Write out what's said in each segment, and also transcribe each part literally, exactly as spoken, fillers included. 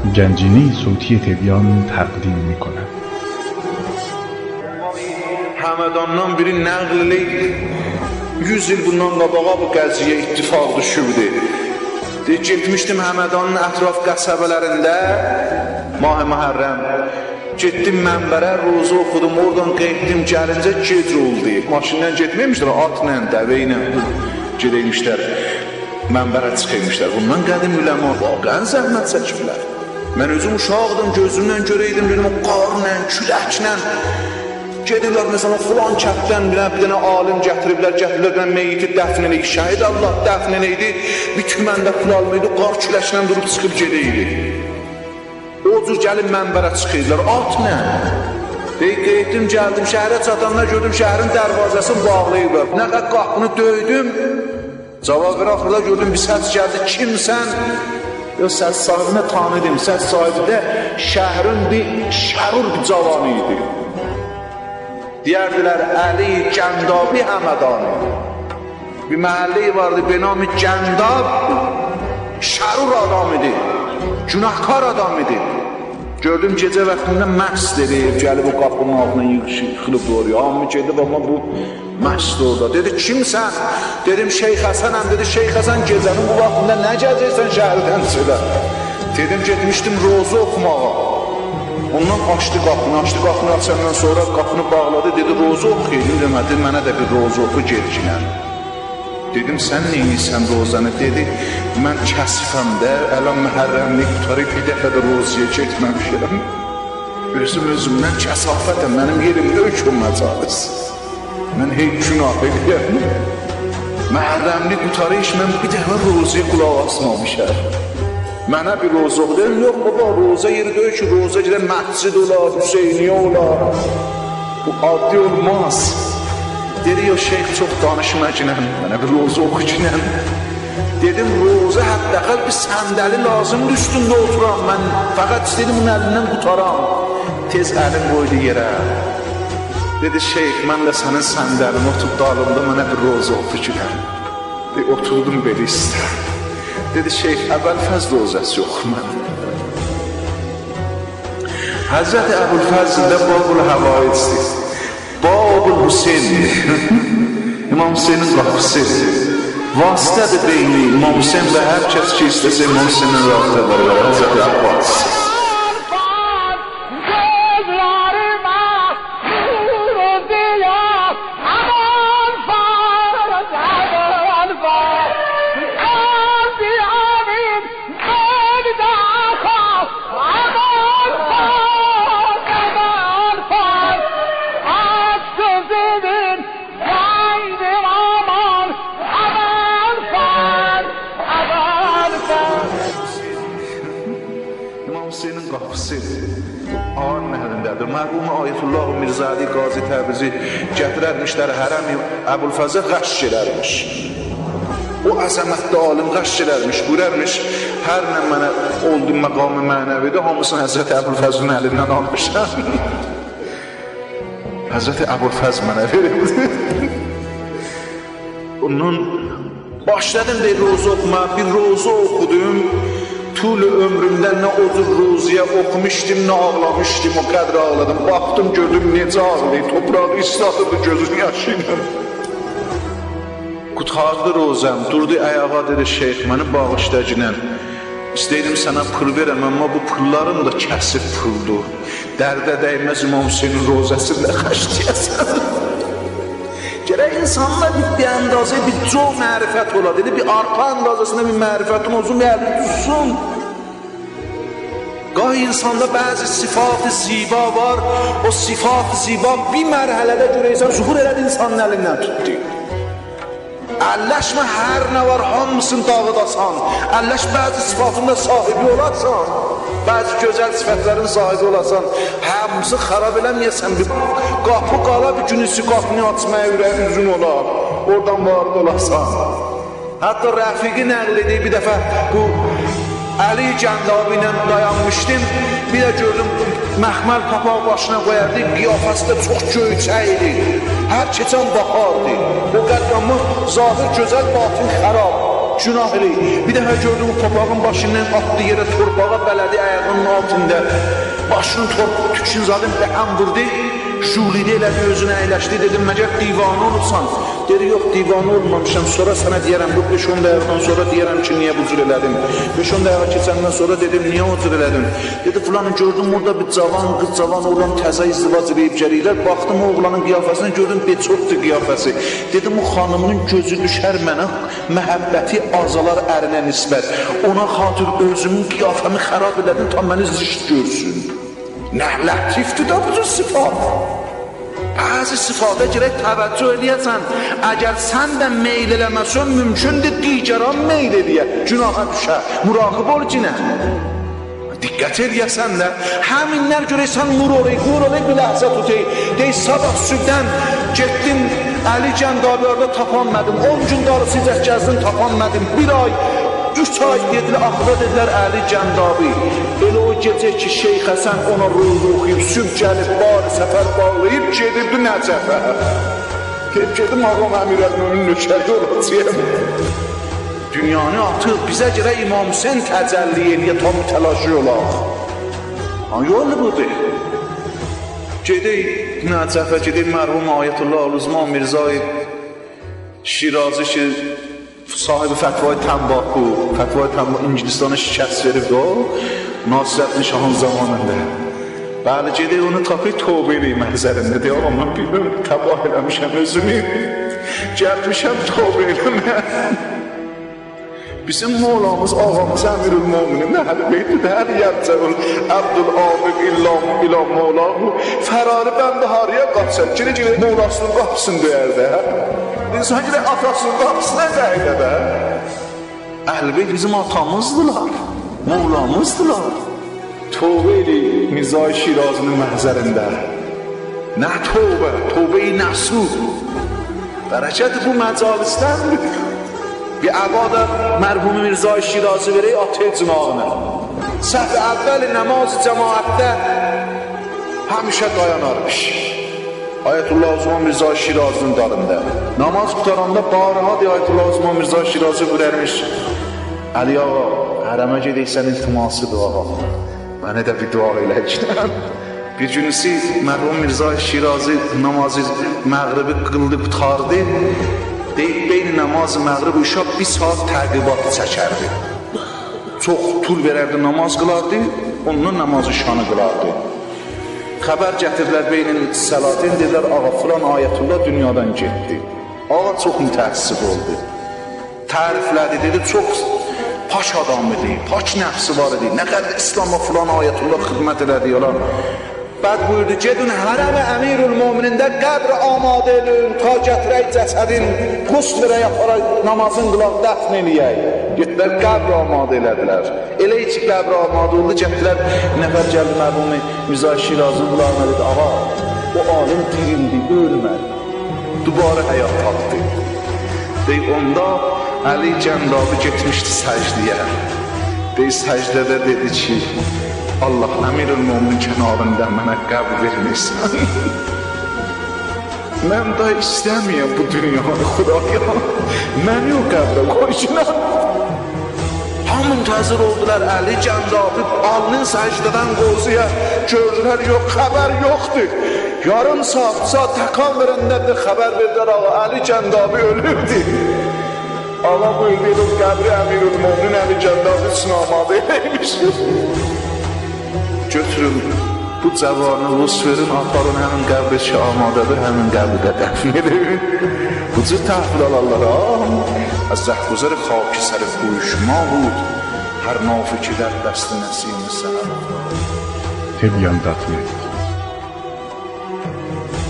گنجینه صوتی تبیان تقدیم می کند. Həmədandan biri nəql eləydi. yüz il bundan qabağa bu qəziyə ittifaq düşürdü. Getmişdim Həmədanın ətraf qəsəbələrində Mah-ı Məhərrəm. Getdim mənbərə, roza oxudum, oradan qeytdim, gəlincə gec oldu. Maşinlə getməymişlər, atla, dəvə ilə gedəymişlər. Mənbərə çıxıymışlar. Bundan qədim üləma vaqən zəhmət çəkiblər. Mən özüm uşaqdım, gözümlə görəydim, dedim, o qarla, küləklə gedirlər, məsələn, filan kənddən bir dənə alim gətiriblər, gətiriblər, meyyiti dəfn eləyik, şəhid Allah dəfn eləydi, bir tüməndə pul almaydı, qar küləklə durub çıxıb gedəydi. O cür gəlib mənbərə çıxıydılar, at nə? Deyik, qeytdim, gəldim, şəhərə çatanda gördüm, şəhərin dərvazəsini bağlayıblar. Nə qədər qapını döydüm, cavab ver, axırda gördüm, bir səs gəldi, kimsən? Yox, səs sahibini tanıdım, səs sahibi də şəhərin bir şərur bir cavanı idi. Deyərdilər, Əli Gəndabi Həmədani. Bir məhəlli vardı, benami Gəndab, şərur adam idi, günahkar adam idi. Gördüm, gecə vaxtında məst edib, gəlib o qapının altına yıxılıb doğruyor. Hamı gedib, amma bu məst orada. Dedi, kimsən? Dedim, Şeyx Həsənəm. Dedi, Şeyx Həsən gecənin bu vaxtında nə gələcəksən şəhərdən çıxıda? Dedim, getmişdim roza oxumağa. Ondan açdı qapını, açdı qapını açandan sonra qapını bağladı, dedi, roza oxuyayım, demədi, mənə də bir roza oxu gedicilər. Dedim, sən neysən rozanı? Dedi, mən kəsifəm də, ələm məhərrəmlik tutarıq, bir dəfə də rozaya getməmişəm. Özüm özümdən kəsafətəm, mənim yerim hökm məcalis. Mən hey günah eləyəm. Məhərrəmlik tutarıq, mən bir dəfə rozaya qulaq asmamışəm. Mənə bir roza oxu, dedim, yox baba, roza yeri deyil ki, roza gedən məscid olar, Hüseyniyə olar. Bu addi olmaz. Dedi, ya şeyx çox danışma ginən, mənə bir roza oxu ginən. Dedim, roza həddəqəl bir səndəli lazımdır üstündə oturam, mən fəqət istədim onun əlindən qutaram. Tez əlim qoydu yerə. Dedi, şeyx, mən də sənin səndəlini oturub dalımda mənə bir roza oxu ginən. Dedi, oturdum belə istər. Dedi, şeyx, Əbülfəzl rozası oxu mən. Həzrət Əbülfəzldə Babul Həvaicdir. Babul Hüseyndir. İmam Hüseynin qapısıdır. Vasitədir beyni İmam Hüseyn və hər kəs ki istəsə İmam Hüseynin rabitə edərlər. Həzrət Əbbas. Mərhum Ayətullah Mirzəli Qazi Təbrizi gətirərmişlər, hərəm Əbülfəzlə qəşq edərmiş. O əzəmətli alim qəşq edərmiş, buyurərmiş, hər nə mənə oldu məqam-ı mənəvidə, hamısını Həzrət Əbülfəzlin əlindən almışlar. Həzrət Əbülfəzl mənə verildi. Onun başladım deyil roza oxuma, bir roza oxudum. Tülü ömrümdə nə o cür roziyə oxumuşdim, nə ağlamışdım, o qədr ağladım. Baxdım, gördüm, necə ağlayıb, toprağı ıslatırdı gözünü yaşayla. Qutardı rozəm, durdu ayağa, dedi, şeyx, məni bağışda ginən. İstəyirəm sənə pul verəm, amma bu pullarım da kəsib puldur. Dərdə dəyməz İmam Hüseynin rozəsində xəşdiyəsən. Gərək insanlar bir əndazə, bir col mərifət ola, dedi, bir arpa əndazəsində bir mərifətin olsun, bir əlini tutsun. Qahi insanda bəzi sifat-ı ziba var, o sifat-ı ziba bir mərhələdə görəysən, zuhur elədi insanın əlindən tutdu. Əlləşmə hər nə var, hamısını dağıdasan, əlləş bəzi sifatında sahibi olarsan, bəzi gözəl sifətlərin sahibi olarsan, hamısı xarab eləməyəsən, bir qapı qala, bir günüsü qapını açmaya ürəyin üzün olar, oradan vardı olarsan. Hətta Rəfiqi nəql edib bir dəfə bu Əli Gəndabi ilə dayanmışdım, bir də gördüm, məxməl papaq başına qoyardı, qiyafəsi də çox göyçək idi, hər keçən baxardı, o qədramı zahir gözəl, batın xərab. günah eləyik. Bir dəfə gördüm, papağın başından atdı yerə, torpağa bələdi ayağının altında. Başını torpaq tüksün zalim bəhəm vurdu. Jülidə elədi, özünə əyləşdi, dedim, məgər divanı olursan? Dedi, yox, divanı olmamışam, sonra sənə deyərəm, bu beş on dəqiqədən sonra deyərəm ki, niyə bu cür elədim? beş on dəqiqə keçəndən sonra dedim, niyə o cür elədim? Dedi, filanı gördüm, orada bir cavan, qız cavan oğlan təzə izdivac eləyib gəlirlər, baxdım o oğlanın qiyafəsini, gördüm, beçokdur qiyafəsi. Dedim, o xanımın gözü düşər mənə, məhəbbəti azalar ərinə nisbət. Ona xatır özümün qiyafəmi xərab elədim, tam məni zişt görsün. Nə lətifdir da bu cür sifat. Bəzi sifata gərək təvəccüh eləyəsən. Əgər sən də meyl eləməsən, mümkündür digəran meyl eləyə. Günaha düşə, muraqib ol cinə. Diqqət eləyəsən də, həminlər görək sən nur olayıq, nur olayıq bir ləhzə tutayıq. Deyək, sabah sübdən getdim, Əli Cəndabilərdə tapanmadım, on gün darısı izət gəzdim, tapanmadım, bir ay, üç ay dedilə, axıra dedilər Əli Cəndabi. Elə o gecə ki, Şeyx Həsən ona ruhu oxuyub, süb gəlib, bari səfər bağlayıb, gedibdi Nəcəfə. Deyib, gedim ağam Əmirəlmöminin nökəri olacaq. Dünyanı atıq, bizə görə İmam Hüseyin təcəlli eləyə, tam təlaşı olaq. Hangi yolu budur? Gedək Nəcəfə, gedək mərhum Ayətullah Uzman Mirzai Şirazi ki, sahibi Fətvai Təmbaku, Fətvai Təmbaku İngilistana şikəst verib o, Nasirəddin Şahın zamanında. Bəli, gedək onu tapıyıb tövbə eləyim məhzərində, deyək, amma mən bilməm, təbah eləmişəm özümü, gəlmişəm tövbə eləməm. Bizim Mevlamız, ağamız Əmirül-Möminin nəhl-i beytidir, hər yərcəul Əbdül-Abid illam ilam Mevlahu, Fərari bəndihariyə qaçır, gire-gire Mevlasının qapısını döyərdə. İnsan gire atasının qapısına qayda da. Əhl-i beyt bizim atamızdılar, Mevlamızdılar. Tövbə eləyik Mirzai Şirazinin məhzərində. Nə tövbə, tövbə-i nəsuh. Bərəkəti bu məcalisdəndir. Bir əbada mərhum Mirzai Şirazi verək atı cinağına. Səhv əvvəli namaz-ı cəmaətdə həmişə dayanarmış. Ayətullah Uzman Mirzai Şirazinin darında. Namaz qutaranda barıha deyə Ayətullah Uzman Mirzai Şirazi vurərmiş. Əli ağa, hərəmə gedəksən iltimasıdır ağa. Mənə də bir dua eləkdən. Bir günüsü mərhum Mirzai Şirazi namazı məğribi qıldı, qutardı. Deyib, beyni namazı məğrib uşaq bir saat təqibatı çəkərdi. Çox tul verərdi, namaz qılardı, onunla namazı şanı qılardı. Xəbər gətirdilər beynin səlatin, dedilər, ağa filan Ayətullah dünyadan getdi. Ağa çox mütəəssib oldu. Təriflədi, dedi, çox paş adam idi, paç nəfsi var idi. Nə qədər İslam'a filan Ayətullah xidmət elədi, yalan. Bəd buyurdu, gedin hərəm-i Əmirül-Möminində qəbr amadə edin, ta gətirək cəsədin, qusl verək, aparaq, namazın qılaq, dəfn eləyək. Getdilər, qəbr amadə elədilər. Elə içi qəbr amadə oldu, gətirilər, nəfər gəldi mərhumi Mirzai Şirazın qulağına dedi, ağa, o alim dirildi, ölmədi, dubarı həyat tapdı. Deyib, onda Əli Cəndabi getmişdi səcdiyə. Deyib, səcdədə dedi ki, Allah Əmirül-Möminin kənarında mənə qəbul vermirsən. Mən da istəməyəm bu dünyanı, Xudaya. Məni o qəbrə qoysunlar. Hamı müntəzir oldular, Əli Cəndabi alnın səcdədən qozuya gördülər, yox, xəbər yoxdur. Yarım saat, saat təkan verəndədir, xəbər verdilər, ağa, Əli Cəndabi ölübdür. Ağa buyurdu, o qəbri Əmirül-Möminin Əli Cəndabi sınamadı eləymiş. Götürün, bu cavanı rus verin, aparın həmin qəbri ki, amadədir, həmin qəbridə dəfn edin. Bu cür təhvil alarlar, az zəhbuzər xaki səri qoyuşma بود, hər nafikilər dəsti nəsimi səhər. Tebyan dot net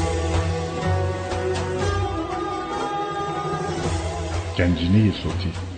گنجینه صوتی